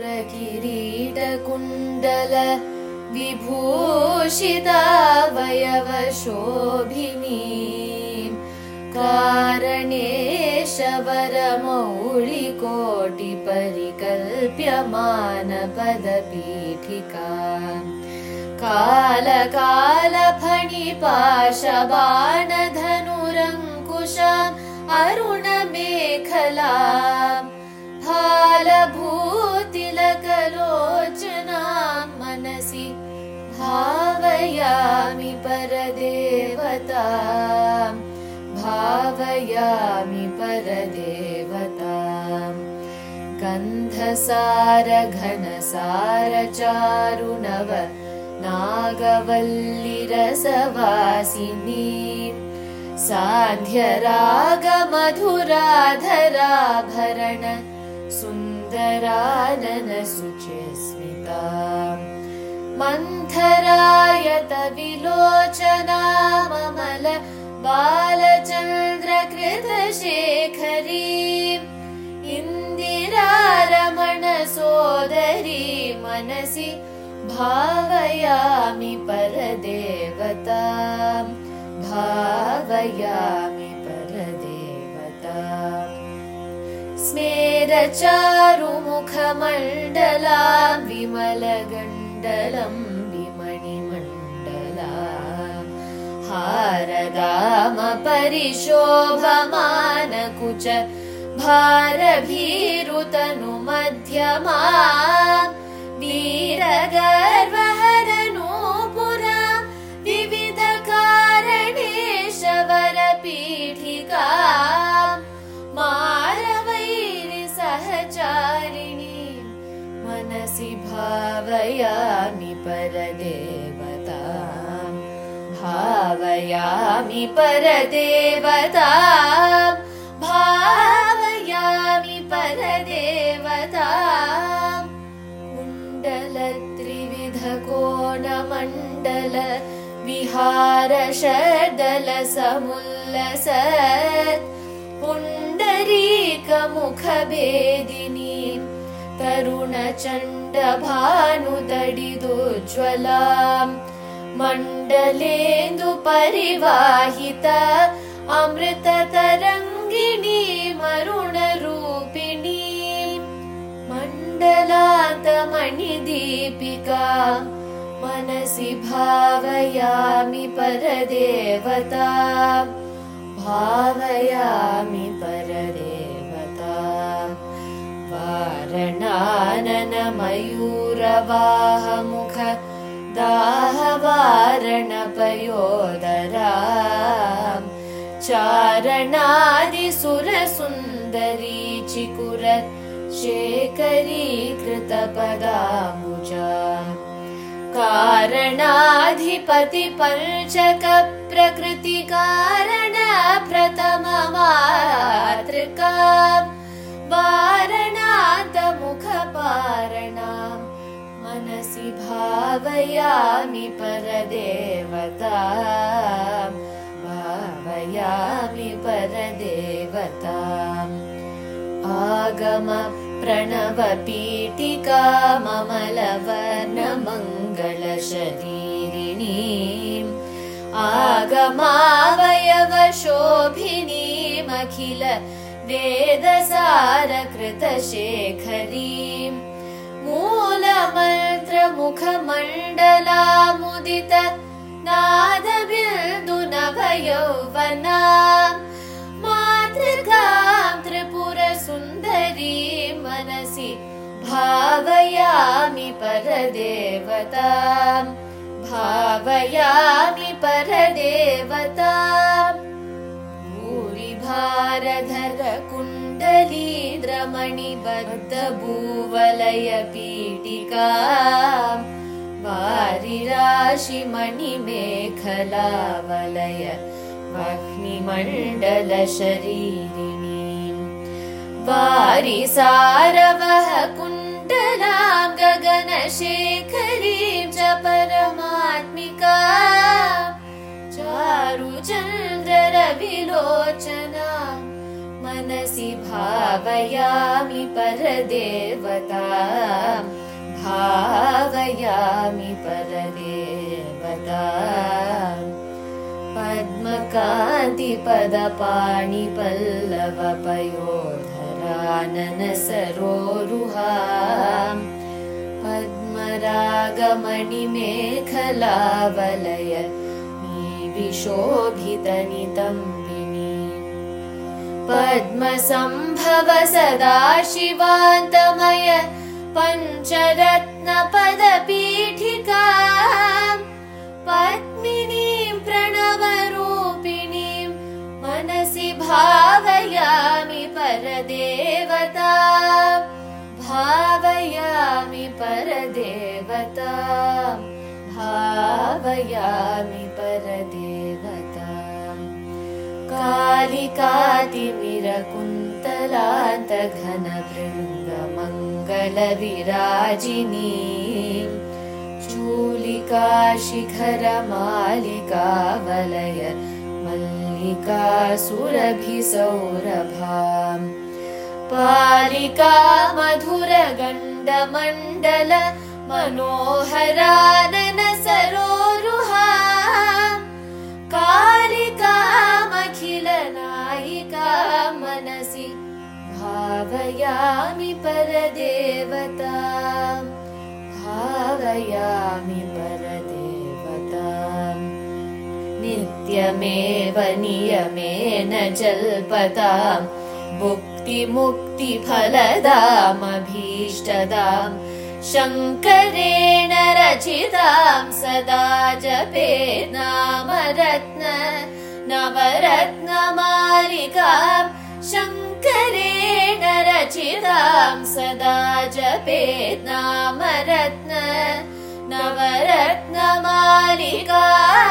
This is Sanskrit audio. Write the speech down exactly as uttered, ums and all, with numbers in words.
केयूरकिरीटकुण्डल विभूषितावयवशोभिनीं कारणेशवरमौलिकोटिपरिकल्प्यमानपदपीठिकाम् कालकालफणिपाशबाणधनुरङ्कुशाम् अरुणमेखलाम् फालभूतिलकलोचनां मनसि भावयामि परदेवतां भावयामि परदेवतां गन्धसार घनसार चारुनव नागवल्लिरसवासिनीं साध्यरागमधुराधराभरण सुन्दरानन शुचिस्मितां मन्थरायत विलोचनाममल बालचन्द्रकृतशेखरीम् इन्दिरारमण सोदरी मनसि भावयामि परदेवतां भावयामि परदेवतां स्मेरचारुमुखमण्डलां विमलगण्डलं विमणिमण्डलां हारदामपरिशोभमानकुच भारभीरुतनुमध्यमां वीरगर्वहरनूपुरां विविधकारणेशवरपीठिकां मारवैरिसहचारिणीं मनसि भावयामि परदेवतां भावयामि परदेवतां भावयामि परदेवतां कुण्डलत्रिविधकोणमण्डल विहारषड्दलसमुल्लसत् पुण्डरीकमुखभेदिनीं तरुणचण्डभानुदडिदुज्ज्वलां मण्डलेन्दुपरिवाहित अमृततरङ्गिणीमरुणरूपिणीं मण्डलान्तमणिदीपिकां मनसि भावयामि परदेवतां भावयामि परदेवतां वारणाननमयूरवाहमुख दाहवारणपयोदरां चारणादिसुरसुन्दरी चिकुर शेखरीकृतपदाम्बुजाम् कारणाधिपतिपञ्चकप्रकृतिकारण प्रथममातृकां वारणान्तमुखपारणां मनसि भावयामि परदेवतां भावयामि परदेवताम् आगम प्रणवपीठिकाममलवर्णमङ्गलशरीरिणीम् आगमावयवशोभिनीमखिल वेदसारकृतशेखरीं मूलमन्त्रमुखमण्डलामुदित नादबिन्दुनभयौवनां मातृकां त्रिपुरसुन्दरीं मनसि भावयामि परदेवतां भावयामि परदेवतां भूरिभारधर कुण्डलीद्रमणिबद्धभूवलयपीठिकां वारिराशिमणिमेखलावलय वह्निमण्डलशरीरिणीं वारिसारवः कुण्डलां गगनशेखरीं च परमात्मिकां चारुचन्द्ररविलोचनां मनसि भावयामि परदेवतां भावयामि परदेवताम् पद्मकान्तिपदपाणिपल्लवपयोधराननसरोरुहां पद्मरागमणिमेखलावलय विशोभितनितम्बिनी पद्मसम्भव सदाशिवान्तमय पञ्चरत्नपदपीठिकां पद्मिनीं प्रणवरूपिणीं मनसि भावयामि परदेवतां भावयामि परदेवतां भावयामि परदेवताम् कालिकातिमिरकुन्तलान्तघनभृङ्गमङ्गलविराजिनीं चूलिकाशिखरमालिकावलय मल्लिकासुरभिसौरभाम् पालिका मधुरगण्डमण्डल मनोहराननसरोरुहां कालिकामखिलनायिका मनसि भावयामि परदेवतां भावयामि परदेवताम् नित्यमेव नियमेन जल्पतां भुक्तिमुक्तिफलदामभीष्टदां शङ्करेण रचितां सदा जपेत् नामरत्न नवरत्नमालिकां शङ्करेण रचितां सदा जपेत् नामरत्न नवरत्नमालिकाम्